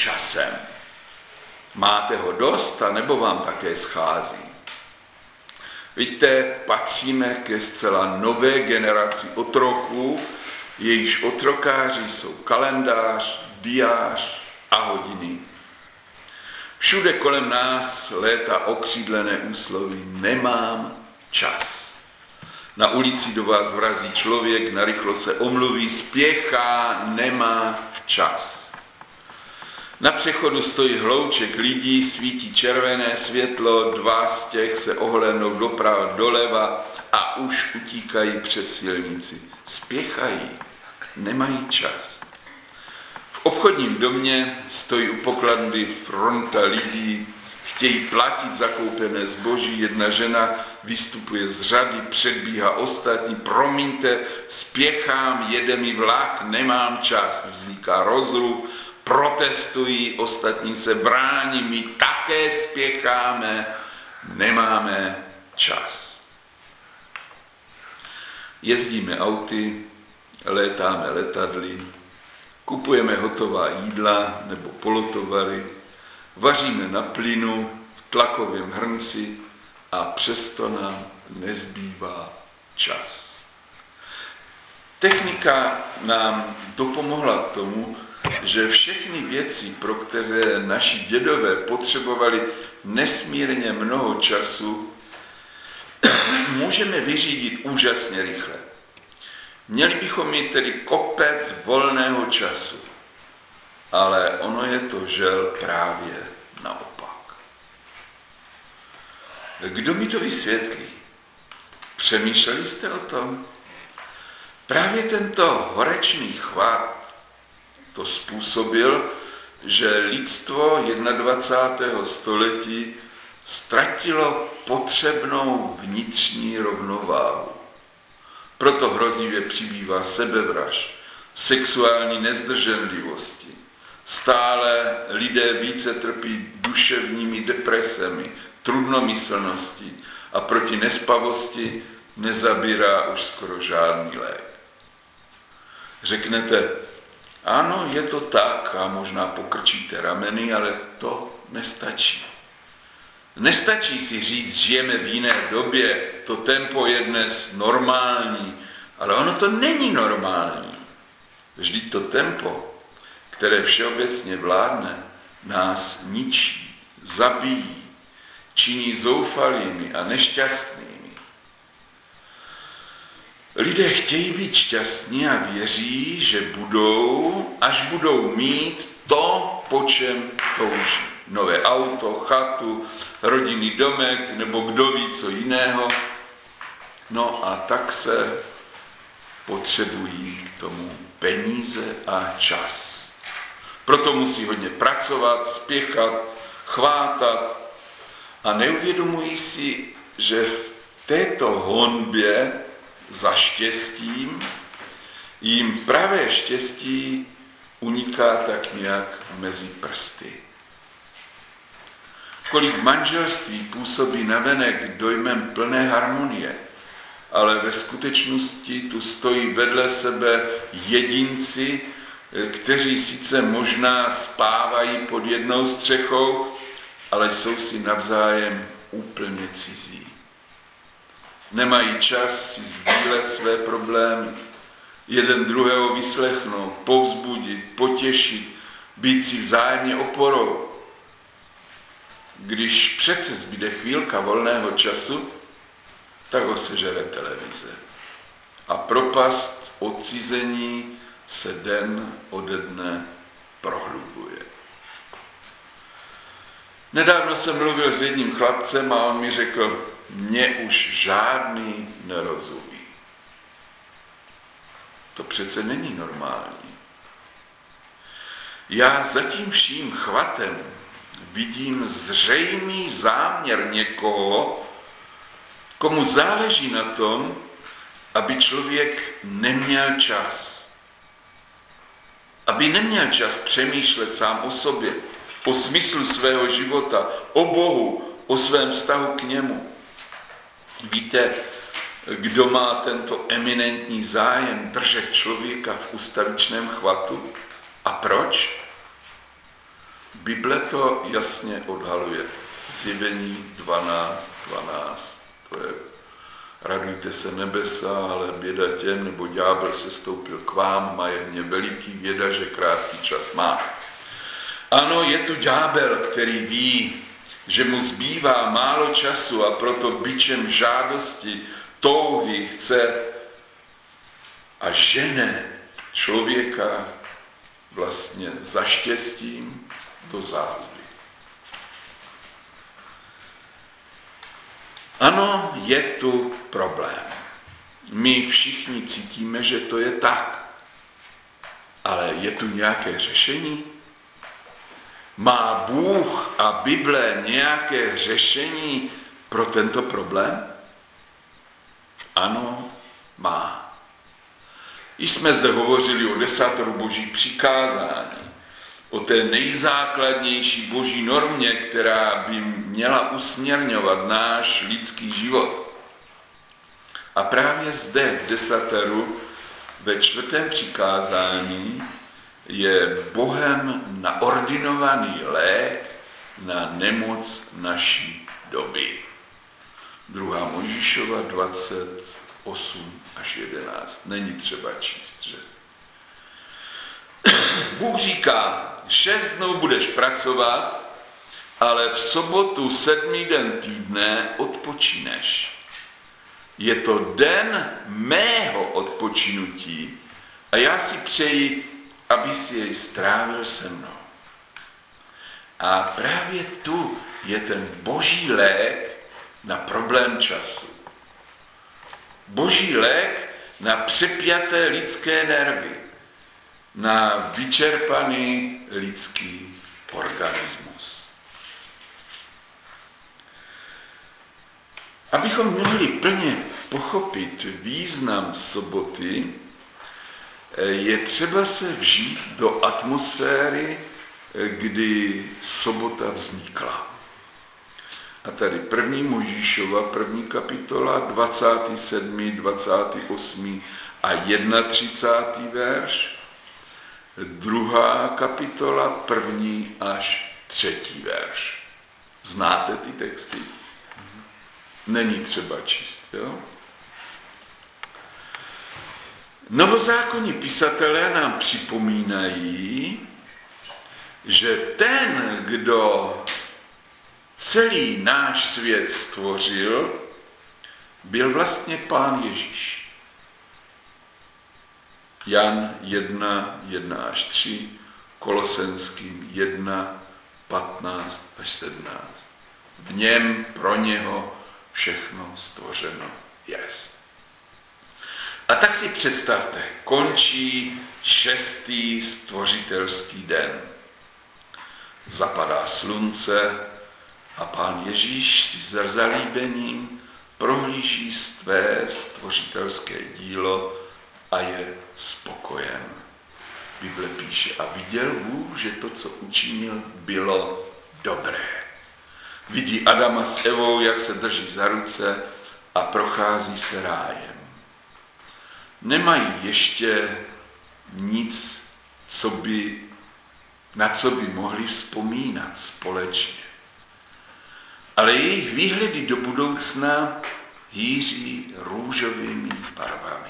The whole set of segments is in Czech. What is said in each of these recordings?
časem. Máte ho dost, anebo vám také schází? Víte, patříme ke zcela nové generaci otroků, jejichž otrokáři jsou kalendář, diář a hodiny. Všude kolem nás léta okřídlené úsloví nemám čas. Na ulici do vás vrazí člověk, narychlo se omluví, spěchá, nemá čas. Na přechodu stojí hlouček lidí, svítí červené světlo, dva z těch se ohlédnou doprava, doleva a už utíkají přes silnici. Spěchají, nemají čas. V obchodním domě stojí u pokladny fronta lidí, chtějí platit zakoupené zboží, jedna žena vystupuje z řady, předbíhá ostatní, promiňte, spěchám, jede mi vlak, nemám čas, vzniká rozruch, protestují, ostatní se brání, my také spěcháme, nemáme čas. Jezdíme auty, létáme letadly, kupujeme hotová jídla nebo polotovary, vaříme na plynu, v tlakovém hrnci a přesto nám nezbývá čas. Technika nám dopomohla k tomu, že všechny věci, pro které naši dědové potřebovali nesmírně mnoho času, můžeme vyřídit úžasně rychle. Měli bychom mít tedy kopec volného času, ale ono je to žel právě naopak. Kdo mi to vysvětlí? Přemýšleli jste o tom? Právě tento horečný chvat to způsobil, že lidstvo 21. století ztratilo potřebnou vnitřní rovnováhu. Proto hrozivě přibývá sebevražd, sexuální nezdrženlivosti. Stále lidé více trpí duševními depresemi, trudnomyslností a proti nespavosti nezabírá už skoro žádný lék. Řeknete, ano, je to tak a možná pokrčíte rameny, ale to nestačí. Nestačí si říct, žijeme v jiné době, to tempo je dnes normální, ale ono to není normální. Vždyť to tempo, které všeobecně vládne, nás ničí, zabíjí, činí zoufalými a nešťastnými. Lidé chtějí být šťastní a věří, že budou, až budou mít to, po čem touží. Nové auto, chatu, rodinný domek nebo kdo ví co jiného. No a tak se potřebují k tomu peníze a čas. Proto musí hodně pracovat, spěchat, chvátat a neuvědomují si, že v této honbě za štěstím jim pravé štěstí uniká tak nějak mezi prsty. Kolik manželství působí navenek dojmem plné harmonie, ale ve skutečnosti tu stojí vedle sebe jedinci, kteří sice možná spávají pod jednou střechou, ale jsou si navzájem úplně cizí. Nemají čas si sdílet své problémy, jeden druhého vyslechnout, povzbudit, potěšit, být si vzájemně oporou. Když přece zbyde chvílka volného času, tak ho sežere televize. A propast odcizení se den ode dne prohlubuje. Nedávno jsem mluvil s jedním chlapcem a on mi řekl, mě už žádný nerozumí. To přece není normální. Já za tím vším chvatem vidím zřejmý záměr někoho, komu záleží na tom, aby člověk neměl čas. Aby neměl čas přemýšlet sám o sobě, o smyslu svého života, o Bohu, o svém vztahu k němu. Víte, kdo má tento eminentní zájem držet člověka v ustavičném chvatu? A proč? Bible to jasně odhaluje. Zjevení 12, to je radujte se nebesa, ale běda těm, nebo ďábel se stoupil k vám, má je mě veliký, věda, že krátký čas má. Ano, je tu ďábel, který ví, že mu zbývá málo času a proto bičem žádosti, touhy chce a žene člověka vlastně za štěstím do záhuby. Ano, je tu problém. My všichni cítíme, že to je tak. Ale je tu nějaké řešení? Má Bůh a Bible nějaké řešení pro tento problém? Ano, má. Již jsme zde hovořili o 10 boží přikázání, o té nejzákladnější boží normě, která by měla usměrňovat náš lidský život. A právě zde v 10 ve 4. přikázání je Bohem naordinovaný lék na nemoc naší doby. 2. Mojžíšova 28 až 11. Není třeba číst, že? Bůh říká, 6 dnů budeš pracovat, ale v sobotu 7. den týdne odpočíneš. Je to den mého odpočinutí a já si přeji, aby si jej strávil se mnou. A právě tu je ten boží lék na problém času. Boží lék na přepjaté lidské nervy, na vyčerpaný lidský organismus. Abychom mohli plně pochopit význam soboty, je třeba se vžít do atmosféry, kdy sobota vznikla. A tady 1. Mojžíšova, 1. kapitola, 27., 28. a 31. verš, 2. kapitola, 1. až 3. verš. Znáte ty texty? Není třeba číst, jo? Novozákonní pisatelé nám připomínají, že ten, kdo celý náš svět stvořil, byl vlastně Pán Ježíš. Jan 1, 1 až 3, Kolosenským 1, 15 až 17. V něm pro něho všechno stvořeno jest. A tak si představte, končí 6. stvořitelský den. Zapadá slunce a Pán Ježíš si s zalíbením prohlíží své stvořitelské dílo a je spokojen. Bible píše, a viděl Bůh, že to, co učinil, bylo dobré. Vidí Adama s Evou, jak se drží za ruce a prochází se rájem. Nemají ještě nic, na co by mohli vzpomínat společně. Ale jejich výhledy do budoucna hýří růžovými barvami.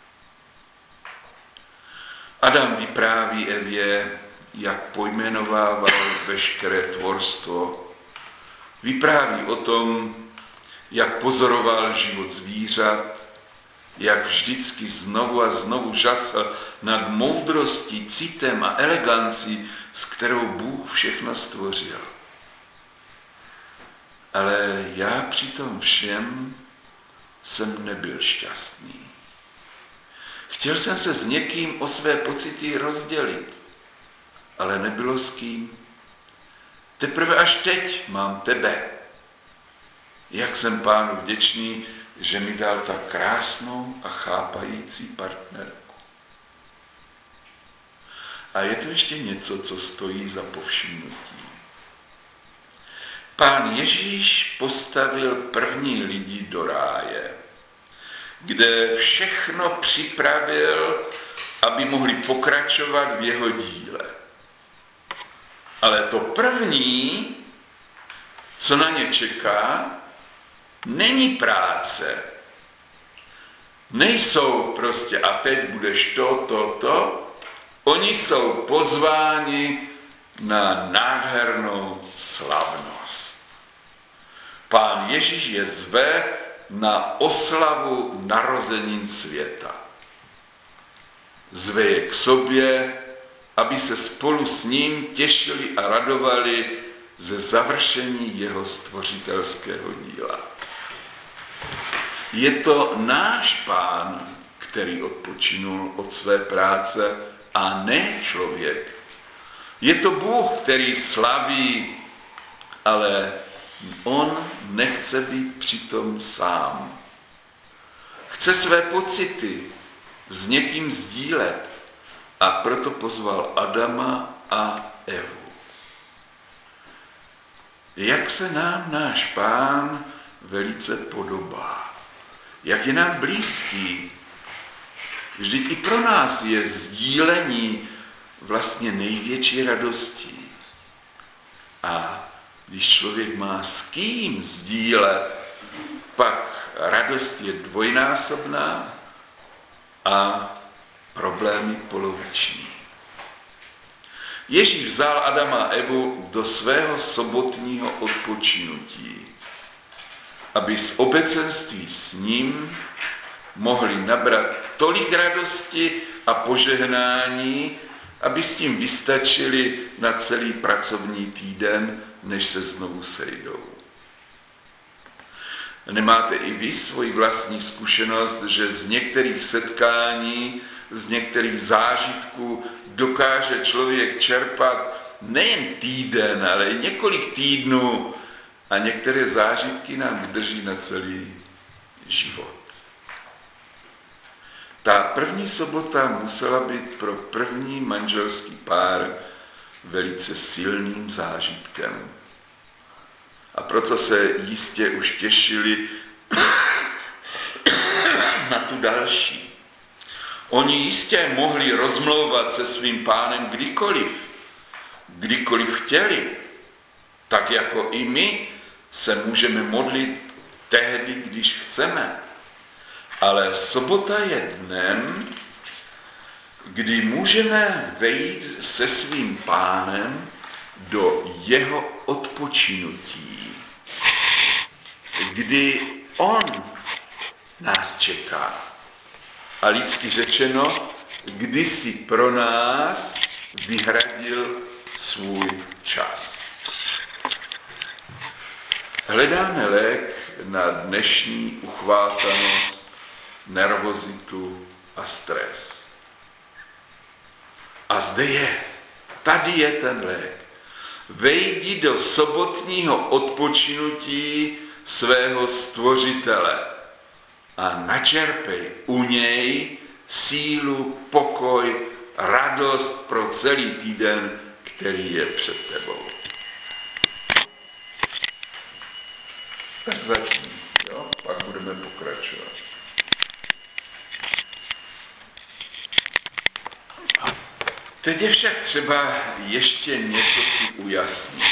Adam vypráví Evě, jak pojmenovával veškeré tvorstvo. Vypráví o tom, jak pozoroval život zvířat, jak vždycky znovu a znovu žasl nad moudrostí, citem a elegancí, s kterou Bůh všechno stvořil. Ale já při tom všem jsem nebyl šťastný. Chtěl jsem se s někým o své pocity rozdělit, ale nebylo s kým. Teprve až teď mám tebe. Jak jsem Pánu vděčný, že mi dal tak krásnou a chápající partnerku. A je to ještě něco, co stojí za povšimnutí. Pán Ježíš postavil první lidi do ráje, kde všechno připravil, aby mohli pokračovat v jeho díle. Ale to první, co na ně čeká, není práce. Nejsou prostě a teď budeš to. Oni jsou pozváni na nádhernou slavnost. Pán Ježíš je zve na oslavu narozenin světa. Zve je k sobě, aby se spolu s ním těšili a radovali ze završení jeho stvořitelského díla. Je to náš Pán, který odpočinul od své práce a ne člověk. Je to Bůh, který slaví, ale on nechce být přitom sám. Chce své pocity s někým sdílet a proto pozval Adama a Evu. Jak se nám náš Pán velice podobá. Jak je nám blízký. Vždyť i pro nás je sdílení vlastně největší radostí. A když člověk má s kým sdílet, pak radost je dvojnásobná a problémy poloviční. Ježíš vzal Adama a Evu do svého sobotního odpočinutí, aby z obecenství s ním mohli nabrat tolik radosti a požehnání, aby s tím vystačili na celý pracovní týden, než se znovu sejdou. Nemáte i vy svoji vlastní zkušenost, že z některých setkání, z některých zážitků dokáže člověk čerpat nejen týden, ale i několik týdnů a některé zážitky nám drží na celý život. Ta první sobota musela být pro první manželský pár velice silným zážitkem. A proto se jistě už těšili na tu další. Oni jistě mohli rozmlouvat se svým Pánem kdykoliv chtěli. Tak jako i my se můžeme modlit tehdy, když chceme. Ale sobota je dnem, kdy můžeme vejít se svým Pánem do jeho odpočinutí, kdy on nás čeká. A lidsky řečeno, kdy si pro nás vyhradil svůj čas. Hledáme lék na dnešní uchvátanost, nervozitu a stres. A zde je, tady je ten lék. Vejdi do sobotního odpočinutí svého stvořitele a načerpej u něj sílu, pokoj, radost pro celý týden, který je před tebou. Tak zatím, jo? Pak budeme pokračovat. Teď je však třeba ještě něco si ujasnit.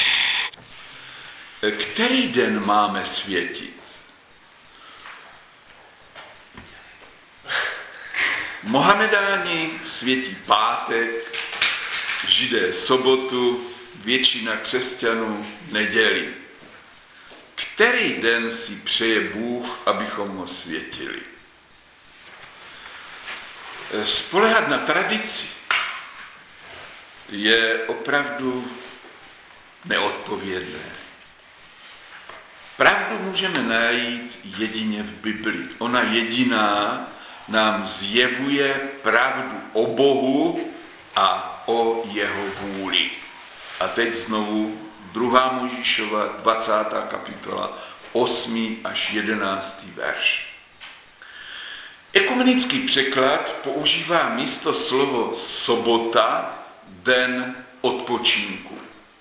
Který den máme světit? Mohamedáni světí pátek, Židé sobotu, většina křesťanů neděli. Který den si přeje Bůh, abychom ho světili? Spoléhat na tradici je opravdu neodpovědné. Pravdu můžeme najít jedině v Bibli. Ona jediná nám zjevuje pravdu o Bohu a o jeho vůli. A teď znovu 2. Mojžíšova 20. kapitola 8. až 11. verš. Ekumenický překlad používá místo slovo sobota den odpočinku.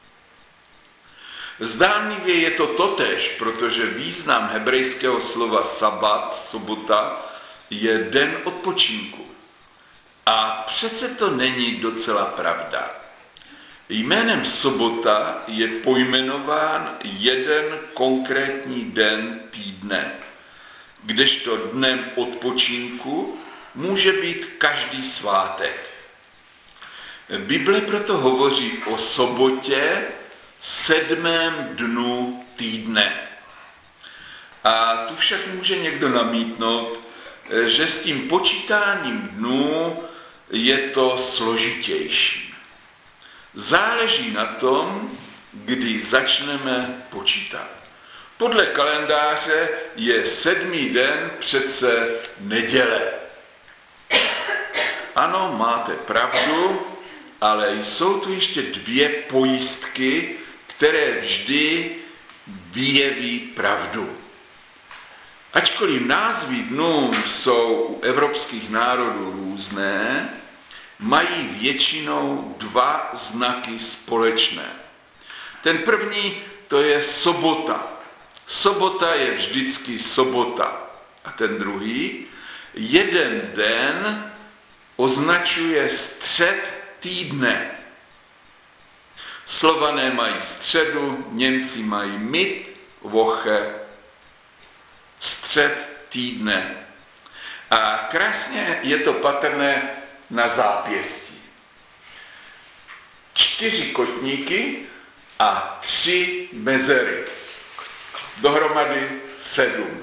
Zdánlivě je to totéž, protože význam hebrejského slova sabat, sobota, je den odpočinku. A přece to není docela pravda. Jménem sobota je pojmenován jeden konkrétní den týdne, kdežto dnem odpočinku může být každý svátek. Bible proto hovoří o sobotě, 7. dnu týdne. A tu však může někdo namítnout, že s tím počítáním dnů je to složitější. Záleží na tom, kdy začneme počítat. Podle kalendáře je 7. den přece neděle. Ano, máte pravdu, ale jsou tu ještě 2 pojistky, které vždy vyjeví pravdu. Ačkoliv názvy dnů jsou u evropských národů různé, mají většinou 2 znaky společné. Ten první, to je sobota. Sobota je vždycky sobota. A ten druhý, jeden den označuje střed týdne. Slované mají středu, Němci mají Mittwoche, střed týdne. A krásně je to patrné na zápěstí. 4 kotníky a 3 mezery. Dohromady 7.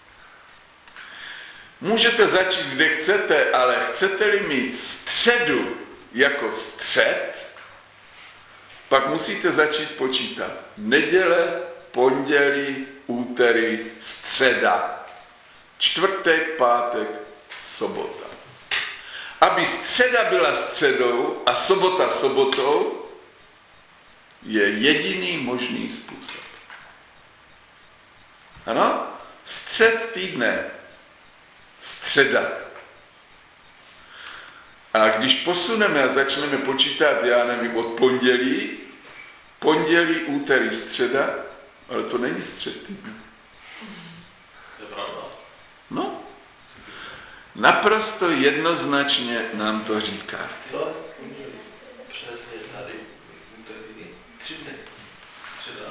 Můžete začít, kde chcete, ale chcete-li mít středu jako střed, pak musíte začít počítat. Neděle, pondělí, úterý, středa. Čtvrtek, pátek, sobota. Aby středa byla středou a sobota sobotou, je jediný možný způsob. Ano? Střed týdne. Středa. A když posuneme a začneme počítat, já nevím, od pondělí, úterý, středa, ale to není střed týdne. To je pravda. No. Naprosto jednoznačně nám to říká. Co? Přesně tady. Úterý. 3 dny. Středa.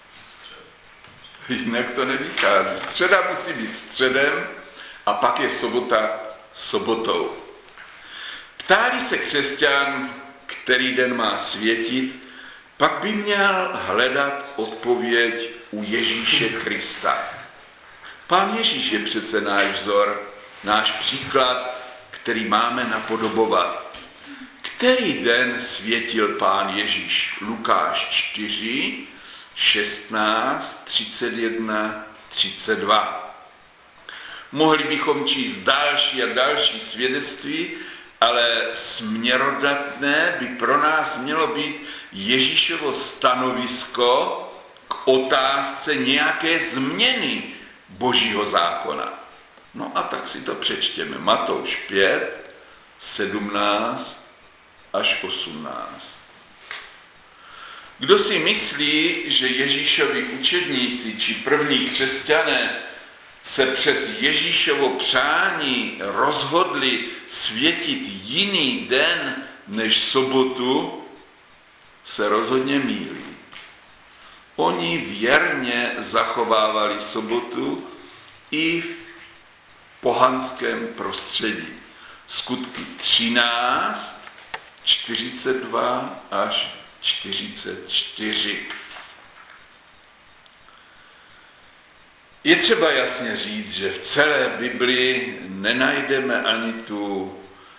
Jinak to nevychází. Středa musí být středem a pak je sobota sobotou. Ptá-li se křesťan, který den má světit, pak by měl hledat odpověď u Ježíše Krista. Pán Ježíš je přece náš vzor, náš příklad, který máme napodobovat. Který den světil Pán Ježíš? Lukáš 4, 16, 31, 32. Mohli bychom číst další a další svědectví, ale směrodatné by pro nás mělo být Ježíšovo stanovisko k otázce nějaké změny Božího zákona. No a tak si to přečtěme. Matouš 5, 17 až 18. Kdo si myslí, že Ježíšovi učedníci či první křesťané se přes Ježíšovo přání rozhodli světit jiný den než sobotu, se rozhodně mýlí. Oni věrně zachovávali sobotu i v pohanském prostředí. Skutky 13, 42 až 44. Je třeba jasně říct, že v celé Biblii nenajdeme ani tu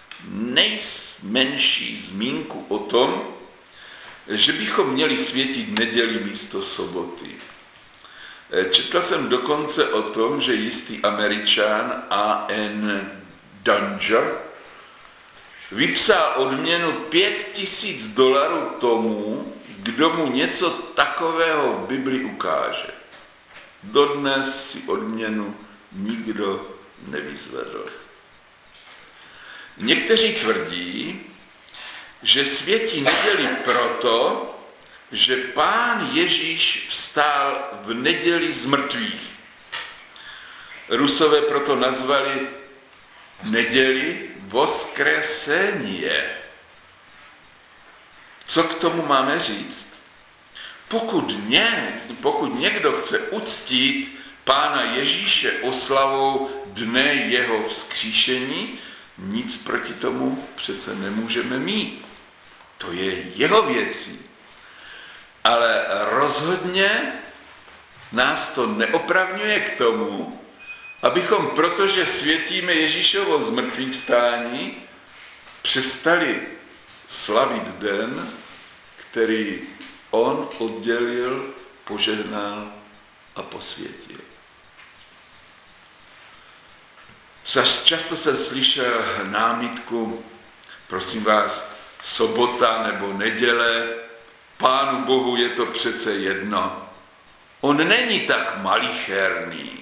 nejmenší zmínku o tom, že bychom měli světit neděli místo soboty. Četl jsem dokonce o tom, že jistý Američan A.N. Danger vypsal odměnu $5,000 tomu, kdo mu něco takového v Bibli ukáže. Dodnes si odměnu nikdo nevyzvedl. Někteří tvrdí, že světí neděli proto, že Pán Ježíš vstál v neděli z mrtvých. Rusové proto nazvali neděli Voskresenie. Co k tomu máme říct? Pokud někdo chce uctít Pána Ježíše oslavou dne jeho vzkříšení, nic proti tomu přece nemůžeme mít. To je jeho věcí. Ale rozhodně nás to neopravňuje k tomu, abychom, protože světíme Ježíšovo zmrtvýchvstání, přestali slavit den, který on oddělil, požehnal a posvětil. Často jsem slyšel námitku, prosím vás, sobota nebo neděle, Pánu Bohu je to přece jedno. On není tak malicherný.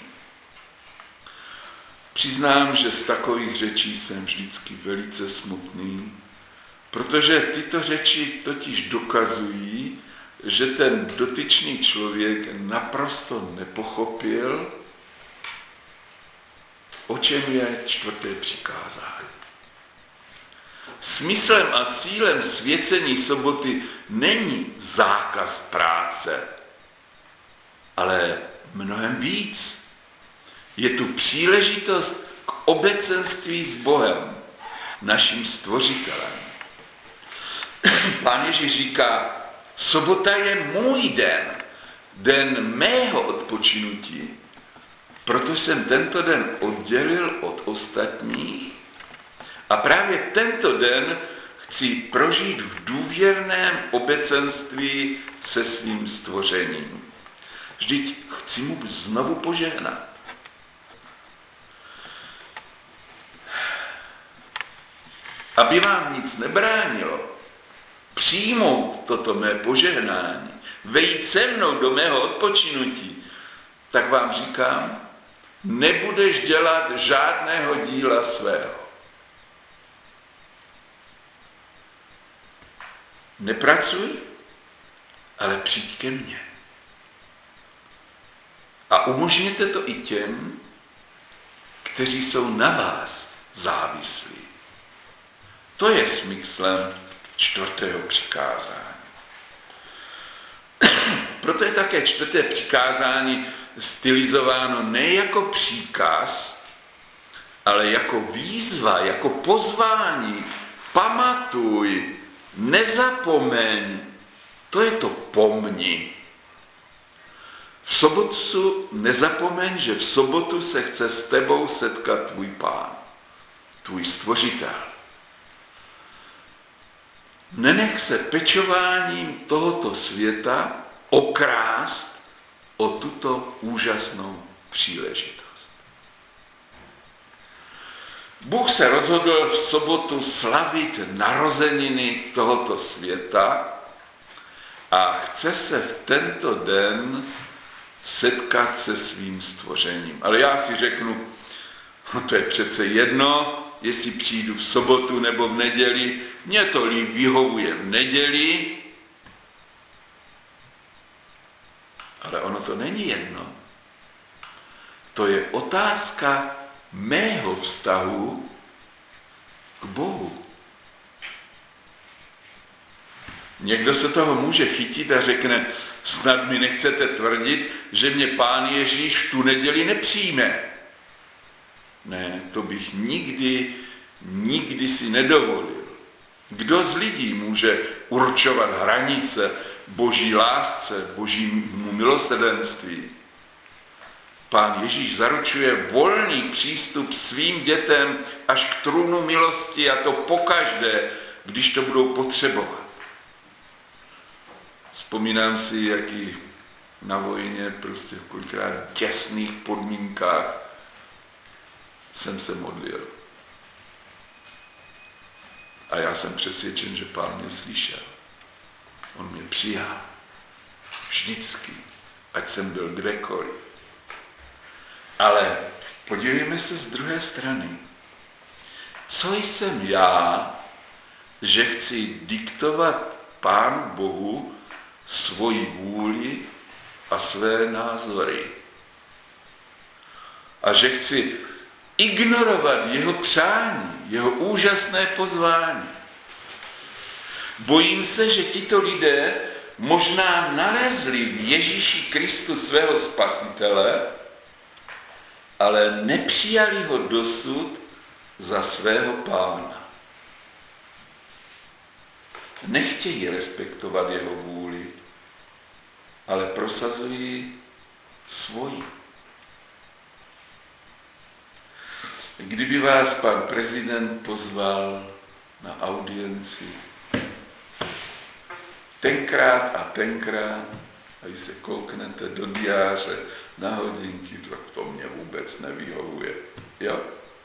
Přiznám, že z takových řečí jsem vždycky velice smutný, protože tyto řeči totiž dokazují, že ten dotyčný člověk naprosto nepochopil, o čem je 4. přikázání. Smyslem a cílem svěcení soboty není zákaz práce, ale mnohem víc. Je tu příležitost k obecenství s Bohem, naším stvořitelem. Pán Ježíš říká, sobota je můj den, den mého odpočinutí, proto jsem tento den oddělil od ostatních a právě tento den chci prožít v důvěrném obecenství se svým stvořením. Vždyť chci mu znovu požehnat. Aby vám nic nebránilo přijmout toto mé požehnání, vejít se mnou do mého odpočinutí, tak vám říkám, nebudeš dělat žádného díla svého. Nepracuj, ale přijď ke mně. A umožněte to i těm, kteří jsou na vás závislí. To je smyslem 4. přikázání. Proto je také 4. přikázání stylizováno ne jako příkaz, ale jako výzva, jako pozvání. Pamatuj, nezapomeň, to je to pomni. V sobotu nezapomeň, že v sobotu se chce s tebou setkat tvůj Pán, tvůj stvořitel. Nenech se pečováním tohoto světa okrást o tuto úžasnou příležitost. Bůh se rozhodl v sobotu slavit narozeniny tohoto světa a chce se v tento den setkat se svým stvořením. Ale já si řeknu, to je přece jedno, jestli přijdu v sobotu nebo v neděli, mně to líp vyhovuje v neděli, ale ono to není jedno. To je otázka mého vztahu k Bohu. Někdo se toho může chytit a řekne, snad mi nechcete tvrdit, že mě Pán Ježíš v tu neděli nepřijme. Ne, to bych nikdy si nedovolil. Kdo z lidí může určovat hranice Boží lásce, Božímu milosrdenství? Pán Ježíš zaručuje volný přístup svým dětem až k trůnu milosti, a to pokaždé, když to budou potřebovat. Vzpomínám si, jaký na vojně prostě v kolikrát těsných podmínkách jsem se modlil. A já jsem přesvědčen, že Pán mě slyšel. On mě přijal. Vždycky. Ať jsem byl kdekoliv. Ale podívejme se z druhé strany. Co jsem já, že chci diktovat Pánu Bohu svoji vůli a své názory? A že chci ignorovat jeho přání, jeho úžasné pozvání. Bojím se, že tito lidé možná nalezli v Ježíši Kristu svého spasitele, ale nepřijali ho dosud za svého pána. Nechtějí respektovat jeho vůli, ale prosazují svoji. Kdyby vás pan prezident pozval na audienci tenkrát a tenkrát, a když se kouknete do diáře na hodinky, tak to mě vůbec nevyhovuje. Jo?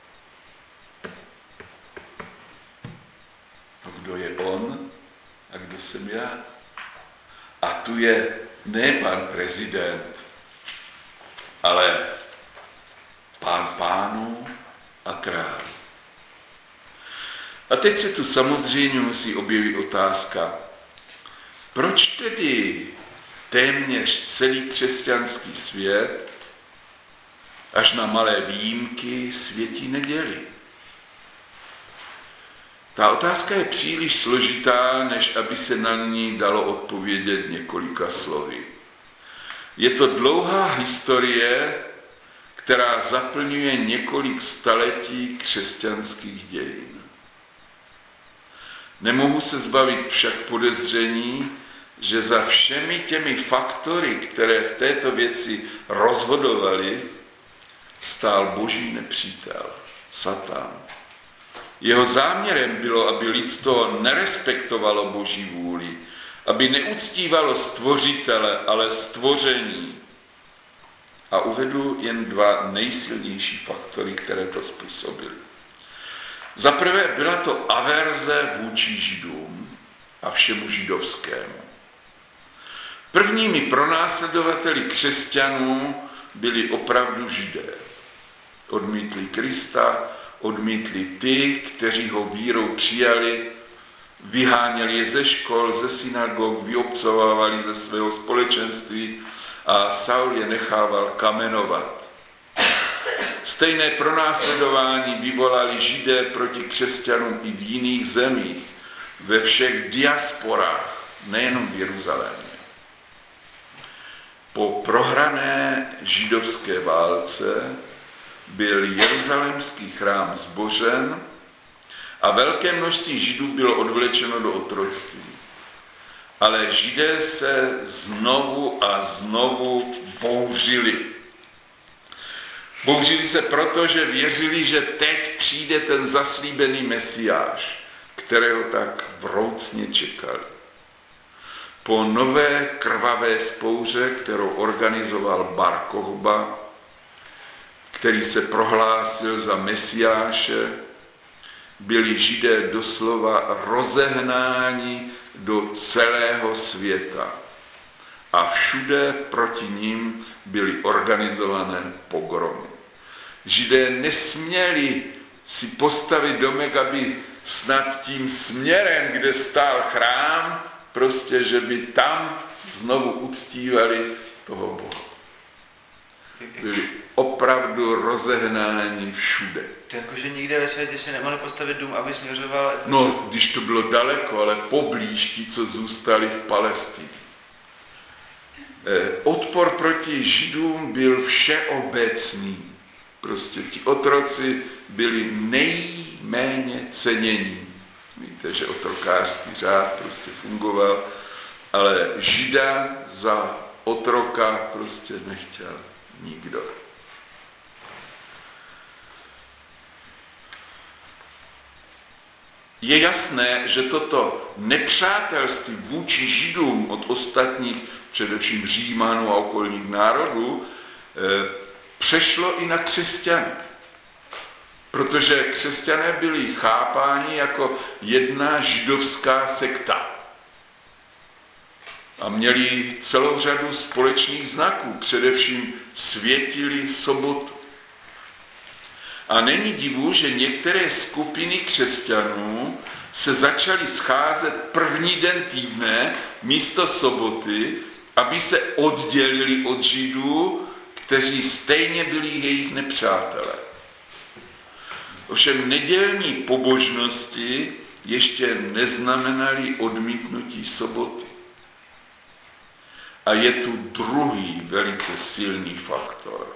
A kdo je on a kdo jsem já? A tu je ne pan prezident, ale pán pánů a král. A teď se tu samozřejmě musí objevit otázka, proč tedy téměř celý křesťanský svět, až na malé výjimky, světí neděli? Ta otázka je příliš složitá, než aby se na ní dalo odpovědět několika slovy. Je to dlouhá historie, která zaplňuje několik staletí křesťanských dějin. Nemohu se zbavit však podezření, že za všemi těmi faktory, které v této věci rozhodovaly, stál boží nepřítel, Satan. Jeho záměrem bylo, aby lidstvo nerespektovalo boží vůli, aby neuctívalo stvořitele, ale stvoření. A uvedu jen dva nejsilnější faktory, které to způsobily. Za prvé byla to averze vůči Židům a všemu židovskému. Prvními pronásledovateli křesťanů byli opravdu Židé. Odmítli Krista, odmítli ty, kteří ho vírou přijali, vyháněli je ze škol, ze synagog, vyobcovávali ze svého společenství a Saul je nechával kamenovat. Stejné pronásledování vyvolali Židé proti křesťanům i v jiných zemích, ve všech diasporách, nejenom v Jeruzalémě. Po prohrané židovské válce byl jeruzalémský chrám zbořen a velké množství Židů bylo odvlečeno do otroctví. Ale Židé se znovu a znovu bouřili. Bouřili se proto, že věřili, že teď přijde ten zaslíbený Mesiáš, kterého tak vroucně čekali. Po nové krvavé vzpouře, kterou organizoval Bar Kochba, který se prohlásil za Mesiáše, byli Židé doslova rozehnáni do celého světa. A všude proti nim byly organizované pogromy. Židé nesměli si postavit domek, aby snad tím směrem, kde stál chrám, prostě, že by tam znovu uctívali toho Boha. Byli opravdu rozehnáni všude. Jakože nikde ve světě si nemohli postavit dům, aby směřoval... No, když to bylo daleko, ale poblíž ti, co zůstali v Palestině. Odpor proti Židům byl všeobecný. Prostě ti otroci byli nejméně cenění. Víte, že otrokářský řád prostě fungoval, ale Žida za otroka prostě nechtěl nikdo. Je jasné, že toto nepřátelství vůči Židům od ostatních, především Římanů a okolních národů, přešlo i na křesťany. Protože křesťané byli chápáni jako jedna židovská sekta. A měli celou řadu společných znaků, především světili sobotu. A není divu, že některé skupiny křesťanů se začaly scházet první den týdne místo soboty, aby se oddělili od Židů, kteří stejně byli jejich nepřátelé. Ovšem nedělní pobožnosti ještě neznamenaly odmítnutí soboty. A je tu druhý velice silný faktor.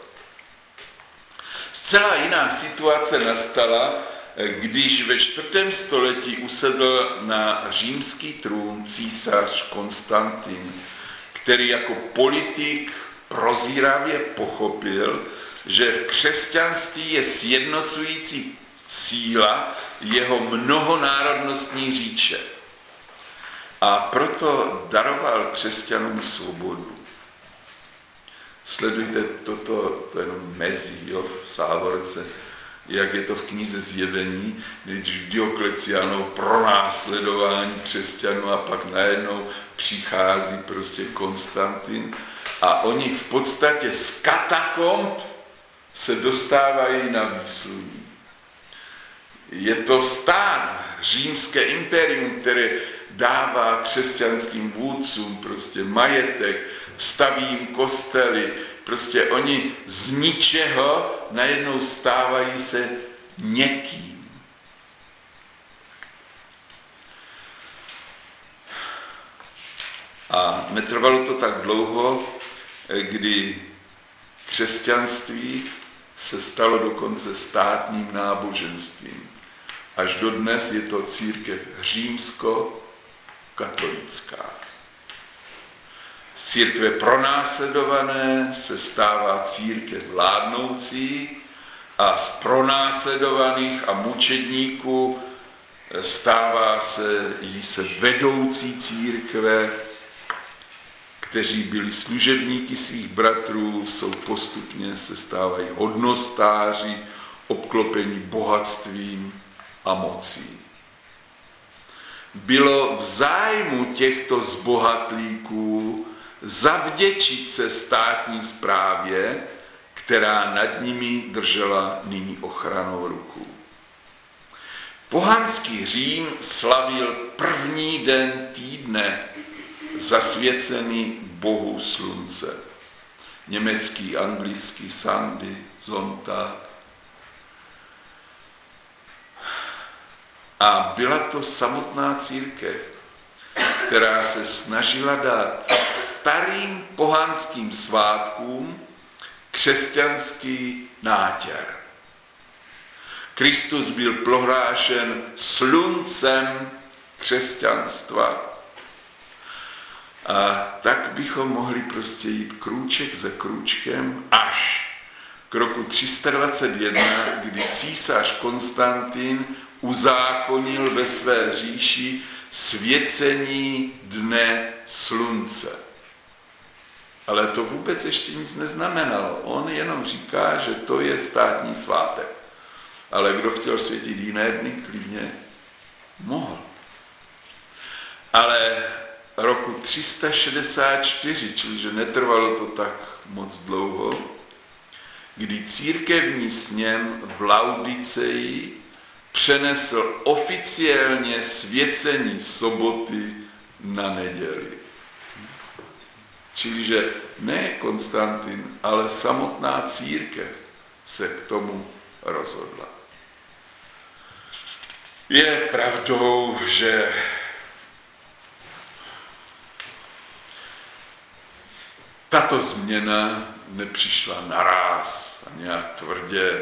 Zcela jiná situace nastala, když ve 4. století usedl na římský trůn císař Konstantin, který jako politik prozíravě pochopil, že v křesťanství je sjednocující síla jeho mnohonárodnostní říše. A proto daroval křesťanům svobodu. Sledujte toto, to je jenom mezí, jo, v závorce, jak je to v knize Zjevení, když Diokleciánov pronásledování křesťanů a pak najednou přichází prostě Konstantin a oni v podstatě z katakomb se dostávají na výsluní. Je to stát, římské impérium, které dává křesťanským vůdcům prostě majetek, staví jim kostely, prostě oni z ničeho najednou stávají se někým. A netrvalo to tak dlouho, kdy křesťanství se stalo dokonce státním náboženstvím. Až dodnes je to církev římsko-katolická. Z církve pronásledované se stává církev vládnoucí a z pronásledovaných a mučedníků stává se vedoucí církve, kteří byli služebníky svých bratrů, jsou postupně se stávají hodnostáři, obklopení bohatstvím a mocí. Bylo v zájmu těchto zbohatlíků zavděčit se státní správě, která nad nimi držela nyní ochranou ruku. Pohanský Řím slavil první den týdne zasvěcený bohu slunce. Německý, anglický, Sunday, Sonntag. A byla to samotná církev, která se snažila dát starým pohanským svátkům křesťanský nátěr. Kristus byl prohlášen sluncem křesťanstva. A tak bychom mohli prostě jít krůček za krůčkem až k roku 321, kdy císař Konstantin uzákonil ve své říši svěcení dne slunce. Ale to vůbec ještě nic neznamenalo. On jenom říká, že to je státní svátek. Ale kdo chtěl světit jiné dny, klidně mohl. Ale roku 364, čili že netrvalo to tak moc dlouho, kdy církevní sněm v Laodiceji přenesl oficiálně svěcení soboty na neděli. Čili že ne Konstantin, ale samotná církev se k tomu rozhodla. Je pravdou, že tato změna nepřišla naráz a nějak tvrdě.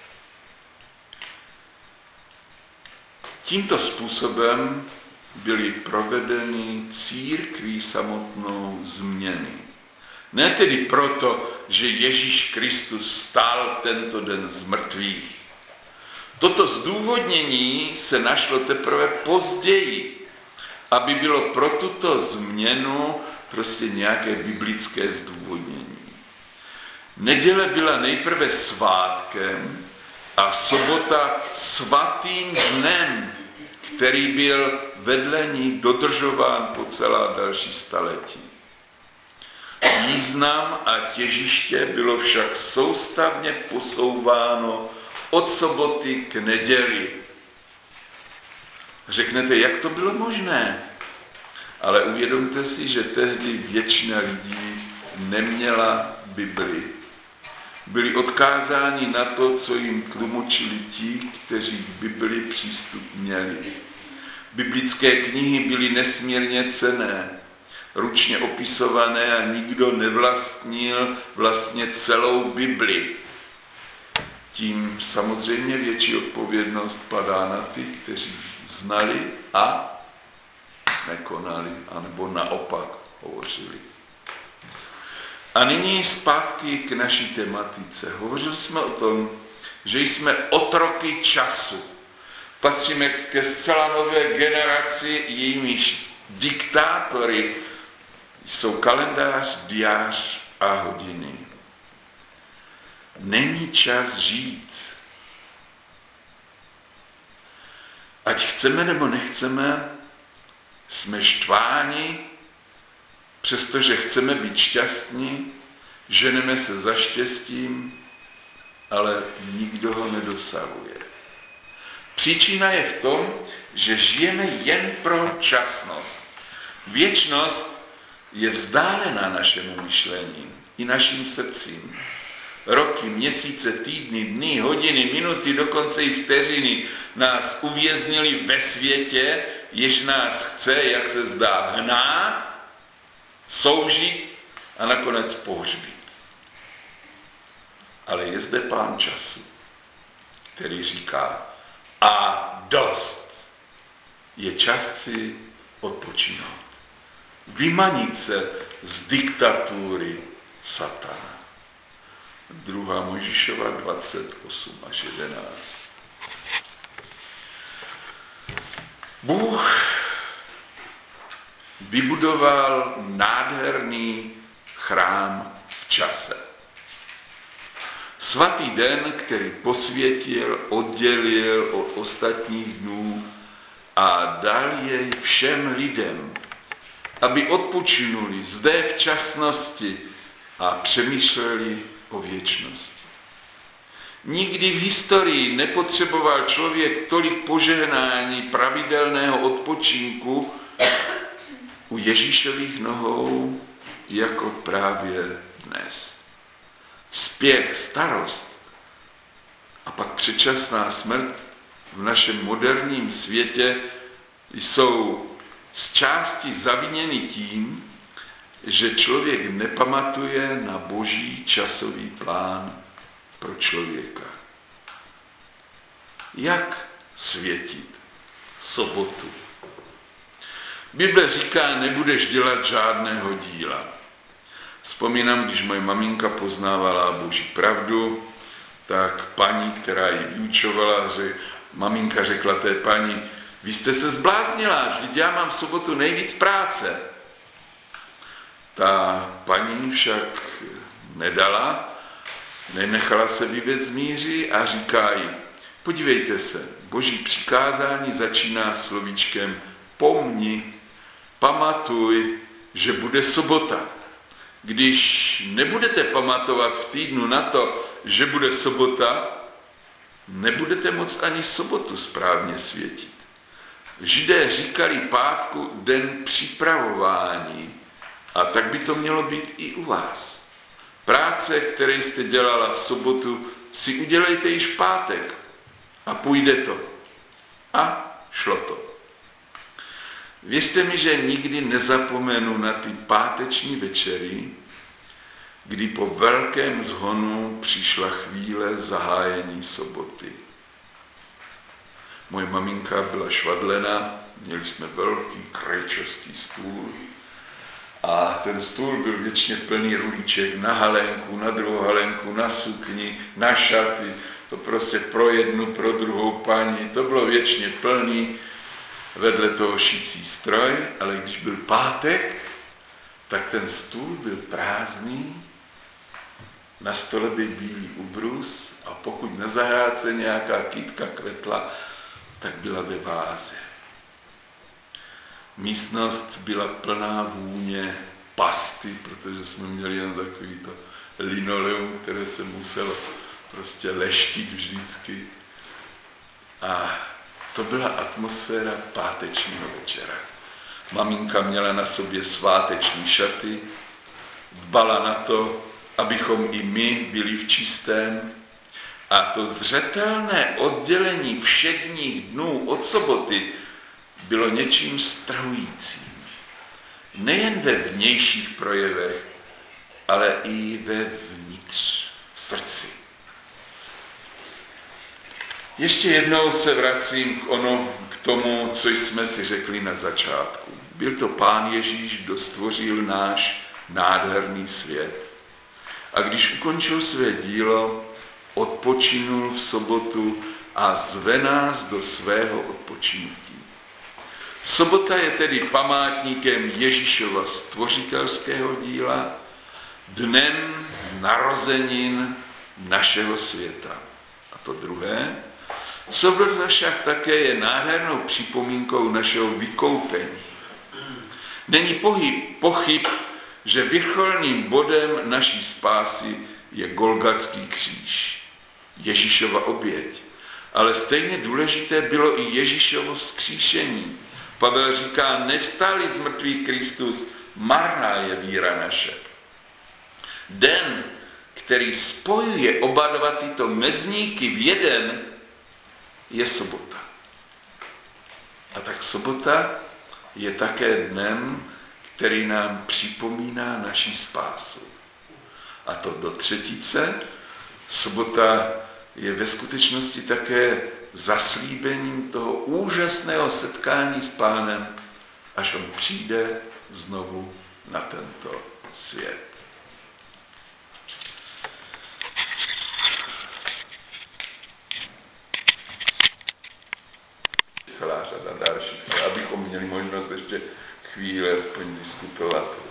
Tímto způsobem byly provedeny církví samotnou změny. Ne tedy proto, že Ježíš Kristus stál tento den z mrtvých. Toto zdůvodnění se našlo teprve později, aby bylo pro tuto změnu prostě nějaké biblické zdůvodnění. Neděle byla nejprve svátkem a sobota svatým dnem, který byl vedle ní dodržován po celá další staletí. Význam a těžiště bylo však soustavně posouváno od soboty k neděli. Řeknete, jak to bylo možné? Ale uvědomte si, že tehdy většina lidí neměla Bibli. Byli odkázáni na to, co jim tlumočili ti, kteří k Bibli přístup měli. Biblické knihy byly nesmírně cenné, ručně opisované a nikdo nevlastnil vlastně celou Bibli. Tím samozřejmě větší odpovědnost padá na ty, kteří znali a nekonali, anebo naopak hovořili. A nyní zpátky k naší tematice. Hovořili jsme o tom, že jsme otroky času. Patříme ke zcela nové generaci, jejímiž diktátory jsou kalendář, diář a hodiny. Není čas žít. Ať chceme nebo nechceme, jsme štváni, přestože chceme být šťastní, ženeme se za štěstím, ale nikdo ho nedosahuje. Příčina je v tom, že žijeme jen pro časnost. Věčnost je vzdálená našemu myšlení i našim srdcím. Roky, měsíce, týdny, dny, hodiny, minuty, dokonce i vteřiny nás uvěznili ve světě, jež nás chce, jak se zdá, hnát, soužit a nakonec pohřbít. Ale je zde Pán času, který říká, a dost. Je čas si odpočinout. Vymanit se z diktatury satana. 2. Mojžíšova 28 až 11. Bůh vybudoval nádherný chrám v čase. Svatý den, který posvětil, oddělil od ostatních dnů a dal jej všem lidem, aby odpočinuli zde v časnosti a přemýšleli o věčnosti. Nikdy v historii nepotřeboval člověk tolik požehnání pravidelného odpočinku u Ježíšových nohou, jako právě dnes. Spěch, starost a pak předčasná smrt v našem moderním světě jsou z části zaviněny tím, že člověk nepamatuje na boží časový plán pro člověka. Jak světit sobotu? Bible říká, nebudeš dělat žádného díla. Vzpomínám, když moje maminka poznávala boží pravdu, tak paní, která ji vyučovala, maminka řekla té paní, vy jste se zbláznila, vždyť já mám v sobotu nejvíc práce. Ta paní však nedala, nenechala se vyvět z míří a říká jí, podívejte se, boží přikázání začíná slovíčkem pomni, pamatuj, že bude sobota. Když nebudete pamatovat v týdnu na to, že bude sobota, nebudete moc ani sobotu správně světit. Židé říkali pátku den připravování a tak by to mělo být i u vás. Práce, které jste dělala v sobotu, si udělejte již v pátek a půjde to. A šlo to. Věřte mi, že nikdy nezapomenu na ty páteční večery, kdy po velkém zhonu přišla chvíle zahájení soboty. Moje maminka byla švadlena, měli jsme velký krajčostý stůl a ten stůl byl věčně plný rulíček na halenku, na druhou halenku, na sukni, na šaty, to prostě pro jednu, pro druhou paní, to bylo věčně plný, vedle toho šicí stroj, ale když byl pátek, tak ten stůl byl prázdný, na stole byl bílý ubrus a pokud na zahrádce nějaká kytka kvetla, tak byla ve váze. Místnost byla plná vůně pasty, protože jsme měli jen takovýto linoleum, které se muselo prostě leštit vždycky. A to byla atmosféra pátečního večera. Maminka měla na sobě sváteční šaty, dbala na to, abychom i my byli v čistém. A to zřetelné oddělení všedních dnů od soboty bylo něčím strhujícím. Nejen ve vnějších projevech, ale i vevnitř, v srdci. Ještě jednou se vracím k tomu, co jsme si řekli na začátku. Byl to Pán Ježíš, kdo stvořil náš nádherný svět. A když ukončil své dílo, odpočinul v sobotu a zve nás do svého odpočinutí. Sobota je tedy památníkem Ježíšova stvořitelského díla, dnem narozenin našeho světa. A to druhé, sobota však také je nádhernou připomínkou našeho vykoupení. Není pochyb, že vrcholným bodem naší spásy je Golgatský kříž, Ježíšova oběť. Ale stejně důležité bylo i Ježíšovo vzkříšení. Pavel říká, nevstál z mrtvých Kristus, marná je víra naše. Den, který spojuje oba dva tyto mezníky v jeden, je sobota. A tak sobota je také dnem, který nám připomíná naši spásu. A to do třetice, sobota je ve skutečnosti také zaslíbením toho úžasného setkání s Pánem, až on přijde znovu na tento svět. Celá řada dalších, abychom měli možnost ještě chvíli aspoň diskutovat